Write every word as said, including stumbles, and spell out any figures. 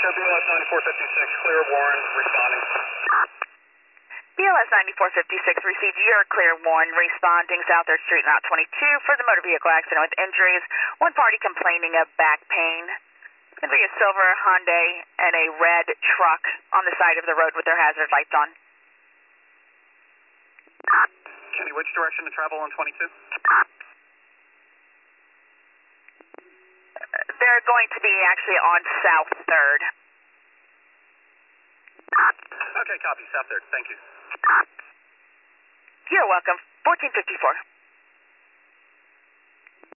Echo B L S ninety-four fifty-six, clear Warren, responding. B L S ninety-four fifty-six received your clear Warren, responding South third Street, Route twenty-two for the motor vehicle accident with injuries. One party complaining of back pain. Going to be a silver Hyundai and a red truck on the side of the road with their hazard lights on. Kenny, which direction to travel on twenty-two? They're going to be actually on South third. Okay, copy. South third. Thank you. You're welcome. fourteen fifty-four.